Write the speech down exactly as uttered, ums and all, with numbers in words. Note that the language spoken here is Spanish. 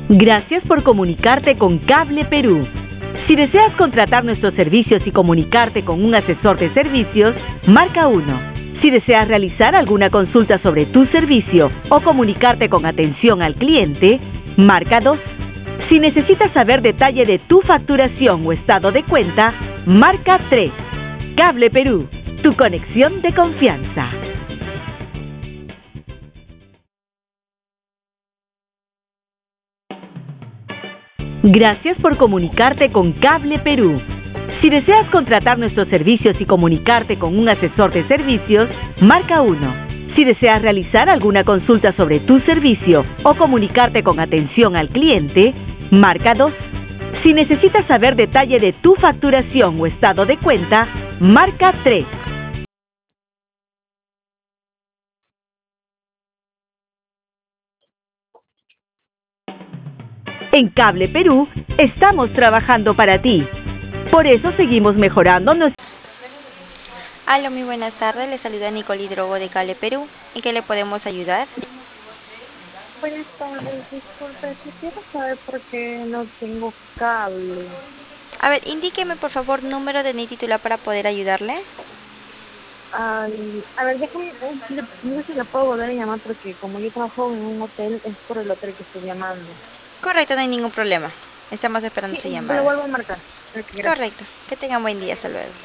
Gracias por comunicarte con Cable Perú. Si deseas contratar nuestros servicios y comunicarte con un asesor de servicios, marca uno. Si deseas realizar alguna consulta sobre tu servicio o comunicarte con atención al cliente, marca dos. Si necesitas saber detalle de tu facturación o estado de cuenta, marca tres. Cable Perú, tu conexión de confianza. Gracias por comunicarte con Cable Perú. Si deseas contratar nuestros servicios y comunicarte con un asesor de servicios, marca uno. Si deseas realizar alguna consulta sobre tu servicio o comunicarte con atención al cliente, marca dos. Si necesitas saber detalle de tu facturación o estado de cuenta, marca tres. En Cable Perú estamos trabajando para ti. Por eso seguimos mejorando nuestro... Aló, muy buenas tardes. Le saluda Nicole Hidrogo de Cable Perú. ¿En qué le podemos ayudar? Buenas tardes, disculpe, quisiera saber por qué no tengo cable. A ver, indíqueme por favor número de N I T titular para poder ayudarle. Ay, a ver, déjame, eh, le- no sé si la puedo volver a llamar porque como yo trabajo en un hotel, es por el hotel que estoy llamando. Correcto, no hay ningún problema. Estamos esperando Sí, su te lo llamada. vuelvo a marcar. Ok, gracias. Correcto. Que tengan buen día. Hasta luego.